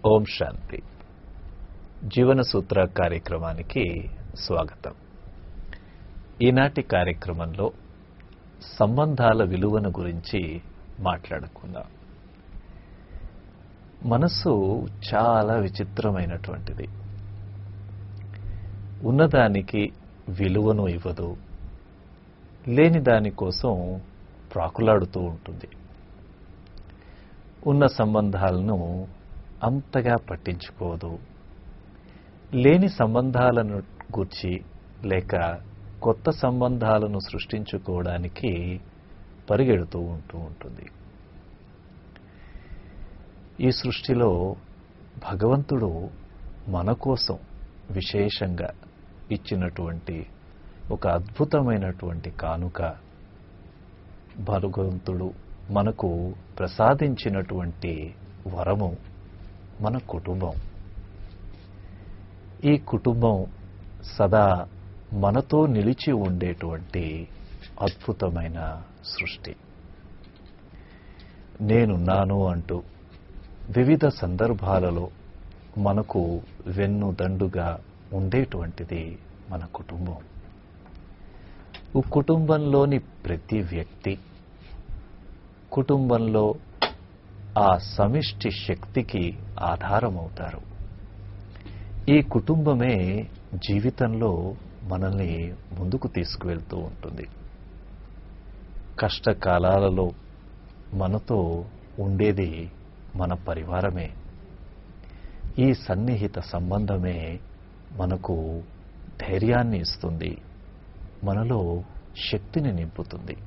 ఓం శాంతి. జీవన సూత్ర కార్యక్రమానికి స్వాగతం. ఈనాటి కార్యక్రమంలో సంబంధాల విలువను గురించి మాట్లాడుకుందాం. మనస్సు చాలా విచిత్రమైనటువంటిది. ఉన్నదానికి విలువను ఇవ్వదు, లేని దానికోసం ప్రాకులాడుతూ ఉంటుంది. ఉన్న సంబంధాలను అంతగా పట్టించుకోదు, లేని సంబంధాలను గూర్చి లేక కొత్త సంబంధాలను సృష్టించుకోవడానికి పరిగెడుతూ ఉంటుంది. ఈ సృష్టిలో భగవంతుడు మన కోసం విశేషంగా ఇచ్చినటువంటి ఒక అద్భుతమైనటువంటి కానుక, భగవంతుడు మనకు ప్రసాదించినటువంటి వరము మన కుటుంబం. ఈ కుటుంబం సదా మనతో నిలిచి ఉండేటువంటి అద్భుతమైన సృష్టి. నేనున్నాను అంటూ వివిధ సందర్భాలలో మనకు వెన్నుదండుగా ఉండేటువంటిది మన కుటుంబం. ఈ కుటుంబంలోని ప్రతి వ్యక్తి కుటుంబంలో ఆ సమిష్టి శక్తికి ఆధారమవుతారు. ఈ కుటుంబమే జీవితంలో మనల్ని ముందుకు తీసుకువెళ్తూ ఉంటుంది. కష్టకాలాలలో మనతో ఉండేది మన పరివారమే. ఈ సన్నిహిత సంబంధమే మనకు ధైర్యాన్ని ఇస్తుంది, మనలో శక్తిని నింపుతుంది.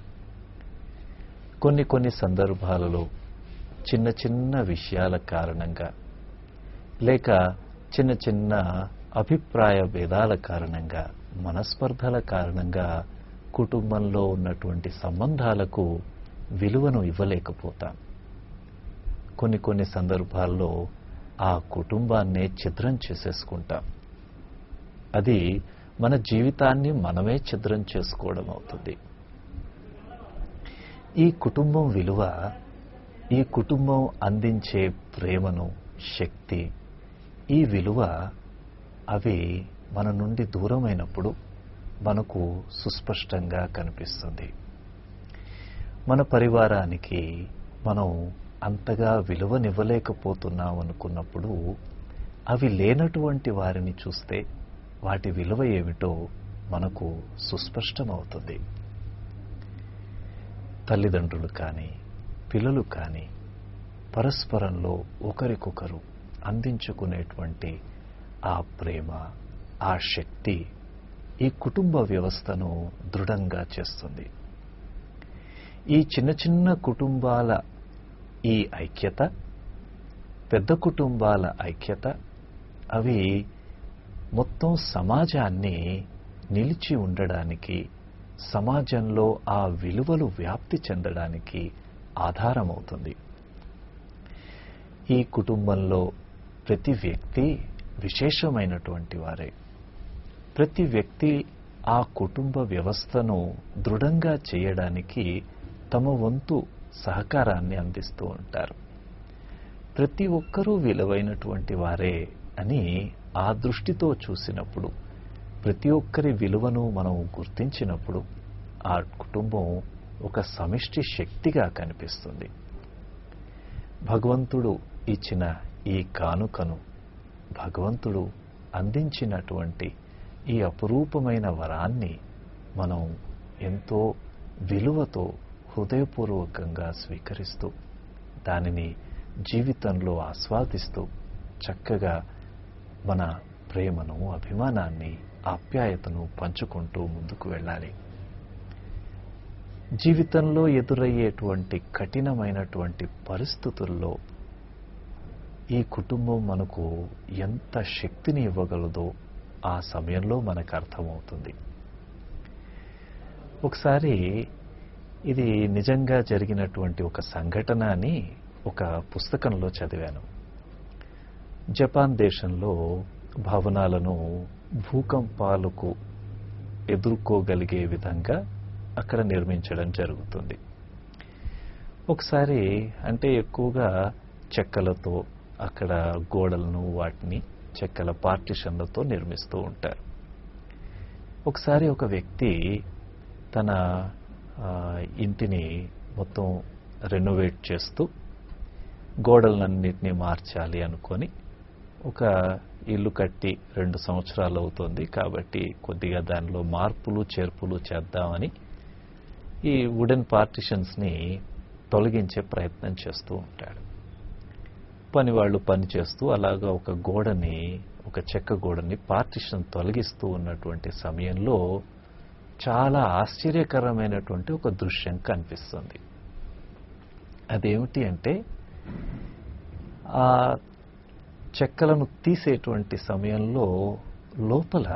కొన్ని సందర్భాలలో చిన్న చిన్న విషయాల కారణంగా లేక చిన్న అభిప్రాయ భేదాల కారణంగా, మనస్పర్ధల కారణంగా కుటుంబంలో ఉన్నటువంటి సంబంధాలకు విలువను ఇవ్వలేకపోతాం. కొన్ని సందర్భాల్లో ఆ కుటుంబాన్నే ఛిద్రం చేసేసుకుంటాం. అది మన జీవితాన్ని మనమే ఛిద్రం చేసుకోవడం అవుతుంది. ఈ కుటుంబం విలువ, ఈ కుటుంబం అందించే ప్రేమను, శక్తి, ఈ విలువ అవి మన నుండి దూరమైనప్పుడు మనకు సుస్పష్టంగా కనిపిస్తుంది. మన పరివారానికి మనం అంతగా విలువనివ్వలేకపోతున్నాం అనుకున్నప్పుడు, అవి లేనటువంటి వారిని చూస్తే వాటి విలువ ఏమిటో మనకు సుస్పష్టమవుతుంది. తల్లిదండ్రులు కానీ, పిల్లలు కానీ పరస్పరంలో ఒకరికొకరు అందించుకునేటువంటి ఆ ప్రేమ, ఆ శక్తి ఈ కుటుంబ వ్యవస్థను దృఢంగా చేస్తుంది. ఈ చిన్న కుటుంబాల ఈ ఐక్యత, పెద్ద కుటుంబాల ఐక్యత, అవి మొత్తం సమాజాన్ని నిలిచి ఉండడానికి, సమాజంలో ఆ విలువలు వ్యాప్తి చెందడానికి ఆధారమవుతుంది. ఈ కుటుంబంలో ప్రతి వ్యక్తి విశేషమైనటువంటి వారే. ప్రతి వ్యక్తి ఆ కుటుంబ వ్యవస్థను దృఢంగా చేయడానికి తమ వంతు సహకారాన్ని అందిస్తూ ఉంటారు. ప్రతి ఒక్కరూ విలువైనటువంటి వారే అని ఆ దృష్టితో చూసినప్పుడు, ప్రతి ఒక్కరి విలువను మనం గుర్తించినప్పుడు ఆ కుటుంబం ఒక సమిష్టి శక్తిగా కనిపిస్తుంది. భగవంతుడు ఇచ్చిన ఈ కానుకను, భగవంతుడు అందించినటువంటి ఈ అపురూపమైన వరాన్ని మనం ఎంతో విలువతో హృదయపూర్వకంగా స్వీకరిస్తూ, దానిని జీవితంలో ఆస్వాదిస్తూ చక్కగా మన ప్రేమను, అభిమానాన్ని, ఆప్యాయతను పంచుకుంటూ ముందుకు వెళ్ళాలి. జీవితంలో ఎదురయ్యేటువంటి కఠినమైనటువంటి పరిస్థితుల్లో ఈ కుటుంబం మనకు ఎంత శక్తిని ఇవ్వగలదో ఆ సమయంలో మనకు అర్థమవుతుంది. ఒకసారి ఇది నిజంగా జరిగినటువంటి ఒక సంఘటన అని ఒక పుస్తకంలో చదివాను. జపాన్ దేశంలో భవనాలను భూకంపాలకు ఎదుర్కోగలిగే విధంగా అక్కడ నిర్మించడం జరుగుతుంది. ఒకసారి అంటే ఎక్కువగా చెక్కలతో అక్కడ గోడలను వాటిని చెక్కల పార్టిషన్లతో నిర్మిస్తూ ఉంటారు. ఒకసారి ఒక వ్యక్తి తన ఇంటిని మొత్తం రెనోవేట్ చేస్తూ గోడలన్నింటినీ మార్చాలి అనుకొని ఒక ఇల్లు కట్టి 2 సంవత్సరాలు అవుతుంది కాబట్టి కొద్దిగా దానిలో మార్పులు చేర్పులు చేద్దామని ఈ వుడెన్ పార్టిషన్స్ని తొలగించే ప్రయత్నం చేస్తూ ఉంటాడు. పనివాళ్ళు పని చేస్తూ అలాగా ఒక చెక్క గోడని పార్టిషన్ తొలగిస్తూ ఉన్నటువంటి సమయంలో చాలా ఆశ్చర్యకరమైనటువంటి ఒక దృశ్యం కనిపిస్తుంది. అదేమిటి అంటే ఆ చెక్కలను తీసేటువంటి సమయంలో లోపల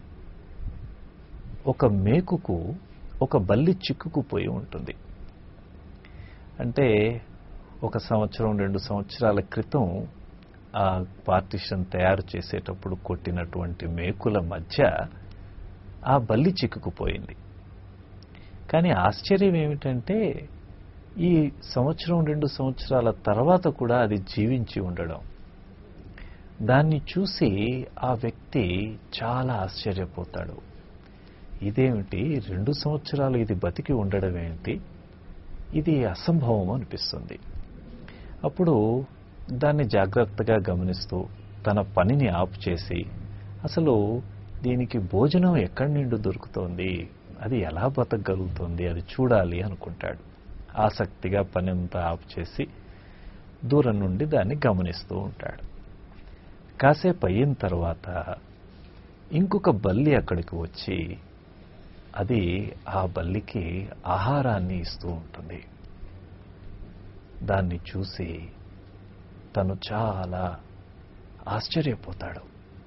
ఒక మేకుకు ఒక బల్లి చిక్కుకుపోయి ఉంటుంది. అంటే 1 సంవత్సరం 2 సంవత్సరాల క్రితం ఆ పార్టిషన్ తయారు చేసేటప్పుడు కొట్టినటువంటి మేకుల మధ్య ఆ బల్లి చిక్కుకుపోయింది. కానీ ఆశ్చర్యం ఏమిటంటే ఈ 1-2 సంవత్సరాల తర్వాత కూడా అది జీవించి ఉండడం. దాన్ని చూసి ఆ వ్యక్తి చాలా ఆశ్చర్యపోతాడు. ఇదేమిటి 2 సంవత్సరాలు ఇది బతికి ఉండడం ఏంటి, ఇది అసంభవం అనిపిస్తుంది. అప్పుడు దాన్ని జాగ్రత్తగా గమనిస్తూ తన పనిని ఆపు చేసి అసలు దీనికి భోజనం ఎక్కడి నుండి దొరుకుతోంది, అది ఎలా బతకగలుగుతుంది, అది చూడాలి అనుకుంటాడు. ఆసక్తిగా పని అంతా ఆపు చేసి దూరం నుండి దాన్ని గమనిస్తూ ఉంటాడు. కాసేపు అయిన తర్వాత ఇంకొక బల్లి అక్కడికి వచ్చి అది ఆ బల్లికి ఆహారాన్ని ఇస్తూ ఉంటుంది. దాన్ని చూసి తను చాలా ఆశ్చర్యపోతాడు.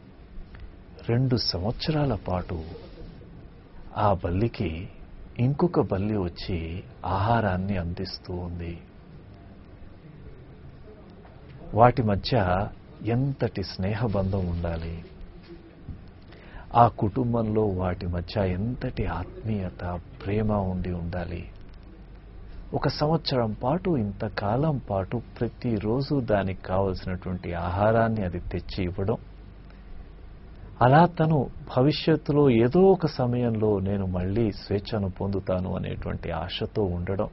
2 సంవత్సరాల పాటు ఆ బల్లికి ఇంకొక బల్లి వచ్చి ఆహారాన్ని అందిస్తూ ఉంది. వాటి మధ్య ఎంతటి స్నేహబంధం ఉండాలి, ఆ కుటుంబంలో వాటి మధ్య ఎంతటి ఆత్మీయత ప్రేమ ఉండాలి. 1 సంవత్సరం పాటు ఇంతకాలం పాటు ప్రతిరోజు దానికి కావలసినటువంటి ఆహారాన్ని అది తెచ్చి ఇవ్వడం, అలా తను భవిష్యత్తులో ఏదో ఒక సమయంలో నేను మళ్ళీ స్వేచ్ఛను పొందుతాను అనేటువంటి ఆశతో ఉండడం.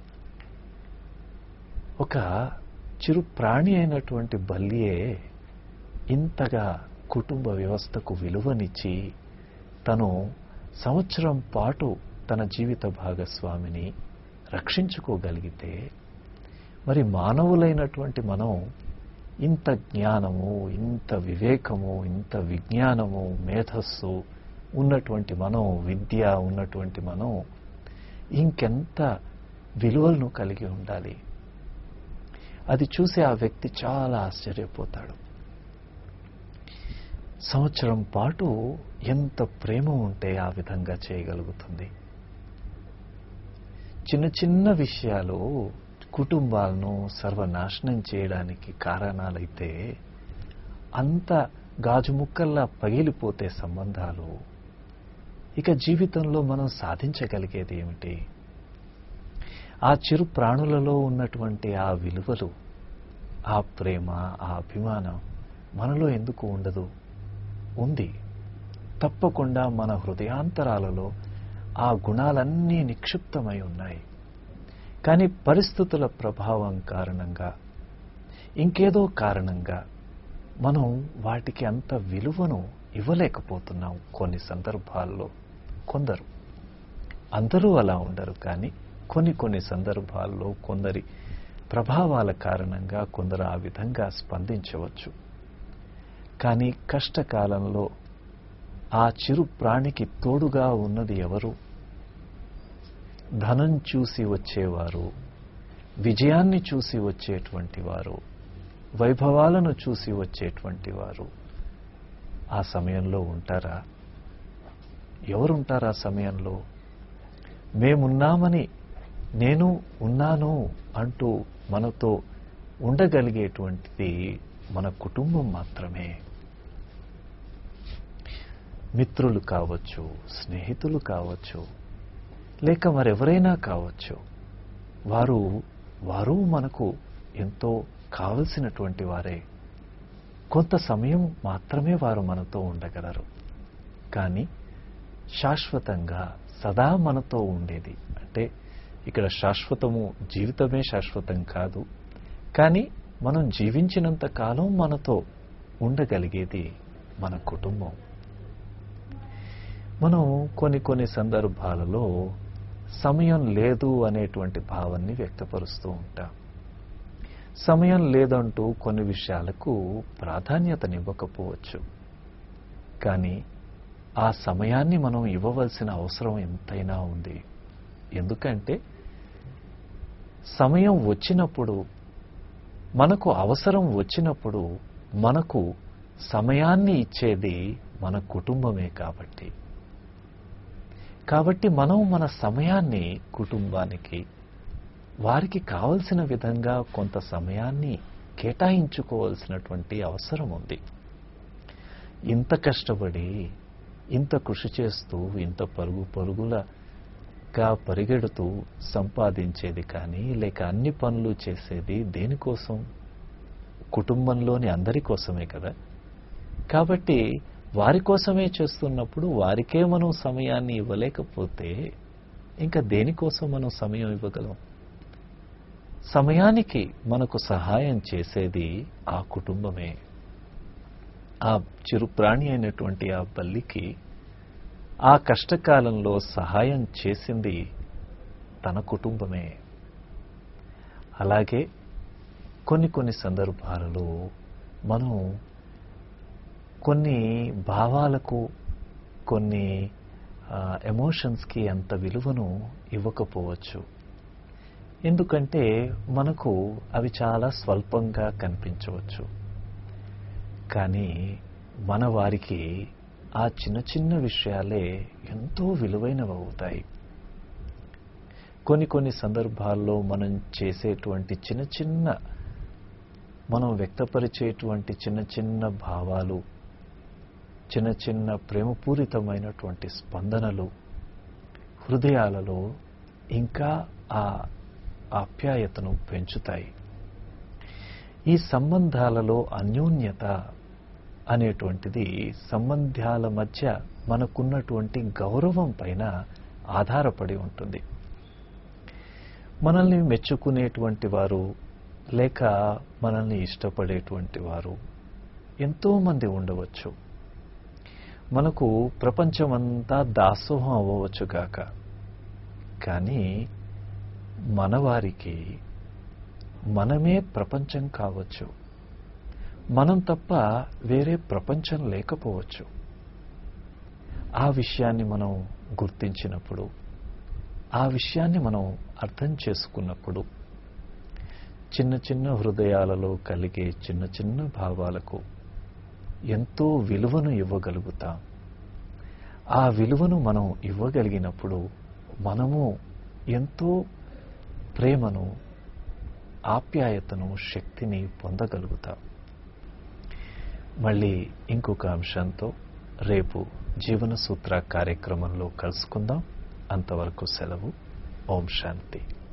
ఒక చిరు ప్రాణి అయినటువంటి బల్లియే ఇంతగా కుటుంబ వ్యవస్థకు విలువనిచ్చి తను సంవత్సరం పాటు తన జీవిత భాగస్వామిని రక్షించుకోగలిగితే, మరి మానవులైనటువంటి మనం ఇంత జ్ఞానము, ఇంత వివేకము, ఇంత విజ్ఞానము, మేధస్సు ఉన్నటువంటి మనం, విద్య ఉన్నటువంటి మనం ఇంకెంత విలువలను కలిగి ఉండాలి. అది చూసి ఆ వ్యక్తి చాలా ఆశ్చర్యపోతాడు. సంవత్సరం పాటు ఎంత ప్రేమ ఉంటే ఆ విధంగా చేయగలుగుతుంది. చిన్న చిన్న విషయాలు కుటుంబాలను సర్వనాశనం చేయడానికి కారణాలైతే అంత గాజు ముక్కల్లా పగిలిపోతే సంబంధాలు, ఇక జీవితంలో మనం సాధించగలిగేది ఏమిటి? ఆ చిరు ప్రాణులలో ఉన్నటువంటి ఆ విలువలు, ఆ ప్రేమ, ఆ అభిమానం మనలో ఎందుకు ఉండదు? ఉంది. తప్పకుండా మన హృదయాంతరాలలో ఆ గుణాలన్నీ నిక్షిప్తమై ఉన్నాయి. కానీ పరిస్థితుల ప్రభావం కారణంగా, ఇంకేదో కారణంగా మనం వాటికి అంత విలువను ఇవ్వలేకపోతున్నాం. కొన్ని సందర్భాల్లో కొందరు, అందరూ అలా ఉండరు, కానీ కొన్ని సందర్భాల్లో కొందరి ప్రభావాల కారణంగా కొందరు ఆ విధంగా స్పందించవచ్చు. కానీ కష్టకాలంలో ఆ చిరు ప్రాణికి తోడుగా ఉన్నది ఎవరు? ధనం చూసి వచ్చేవారు, విజయాన్ని చూసి వచ్చేటువంటి వారు, వైభవాలను చూసి వచ్చేటువంటి వారు ఆ సమయంలో ఉంటారా? ఎవరుంటారా సమయంలో? మేమున్నామని, నేను ఉన్నాను అంటూ మనతో ఉండగలిగేటువంటిది మన కుటుంబం మాత్రమే. మిత్రులు కావచ్చు, స్నేహితులు కావచ్చు, లేక మరెవరైనా కావచ్చు, వారు మనకు ఎంతో కావలసినటువంటి వారే. కొంత సమయం మాత్రమే వారు మనతో ఉండగలరు. కానీ శాశ్వతంగా సదా మనతో ఉండేది, అంటే ఇక్కడ శాశ్వతము జీవితమే శాశ్వతం కాదు, కానీ మనం జీవించినంత కాలం మనతో ఉండగలిగేది మన కుటుంబం. మనం కొన్ని సందర్భాలలో సమయం లేదు అనేటువంటి భావాన్ని వ్యక్తపరుస్తూ ఉంటాం. సమయం లేదంటూ కొన్ని విషయాలకు ప్రాధాన్యతనివ్వకపోవచ్చు. కానీ ఆ సమయాన్ని మనం ఇవ్వవలసిన అవసరం ఎంతైనా ఉంది. ఎందుకంటే సమయం వచ్చినప్పుడు, మనకు అవసరం వచ్చినప్పుడు మనకు సమయాన్ని ఇచ్చేది మన కుటుంబమే. కాబట్టి మనం మన సమయాన్ని కుటుంబానికి, వారికి కావలసిన విధంగా కొంత సమయాన్ని కేటాయించుకోవాల్సినటువంటి అవసరం ఉంది. ఇంత కష్టపడి, ఇంత కృషి చేస్తూ, ఇంత పరుగులుగా పరిగెడుతూ సంపాదించేది కానీ, లేక అన్ని పనులు చేసేది దేనికోసం? కుటుంబంలోని అందరి కోసమే కదా. కాబట్టి వారి కోసమే చేస్తున్నప్పుడు వారికే మనం సమయాన్ని ఇవ్వలేకపోతే ఇంకా దేనికోసం మనం సమయం ఇవ్వగలం? సమయానికి మనకు సహాయం చేసేది ఆ కుటుంబమే. ఆ చిరు ప్రాణి అయినటువంటి ఆ బల్లికి ఆ కష్టకాలంలో సహాయం చేసింది తన కుటుంబమే. అలాగే కొన్ని సందర్భాలలో మనం కొన్ని భావాలకు, కొన్ని ఎమోషన్స్కి అంత విలువను ఇవ్వకపోవచ్చు. ఎందుకంటే మనకు అవి చాలా స్వల్పంగా కనిపించవచ్చు. కానీ మన వారికి ఆ చిన్న విషయాలే ఎంతో విలువైనవి అవుతాయి. కొన్ని సందర్భాల్లో మనం చేసేటువంటి మనం వ్యక్తపరిచేటువంటి చిన్న భావాలు, చిన్న ప్రేమపూరితమైనటువంటి స్పందనలు హృదయాలలో ఇంకా ఆ ఆప్యాయతను పెంచుతాయి. ఈ సంబంధాలలో అన్యోన్యత అనేటువంటిది సంబంధాల మధ్య మనకున్నటువంటి గౌరవం పైన ఆధారపడి ఉంటుంది. మనల్ని మెచ్చుకునేటువంటి వారు, లేక మనల్ని ఇష్టపడేటువంటి వారు ఎంతోమంది ఉండవచ్చు. మనకు ప్రపంచమంతా దాసోహం అవ్వవచ్చు కాక, కానీ మన వారికి మనమే ప్రపంచం కావచ్చు. మనం తప్ప వేరే ప్రపంచం లేకపోవచ్చు. ఆ విషయాన్ని మనం గుర్తించినప్పుడు, ఆ విషయాన్ని మనం అర్థం చేసుకున్నప్పుడు, చిన్న హృదయాలలో కలిగే చిన్న భావాలకు ఎంతో విలువను ఇవ్వగలుగుతాం. ఆ విలువను మనం ఇవ్వగలిగినప్పుడు మనము ఎంతో ప్రేమను, ఆప్యాయతను, శక్తిని పొందగలుగుతాం. మళ్ళీ ఇంకొక అంశంతో రేపు జీవన సూత్ర కార్యక్రమంలో కలుసుకుందాం. అంతవరకు సెలవు. ఓం శాంతి.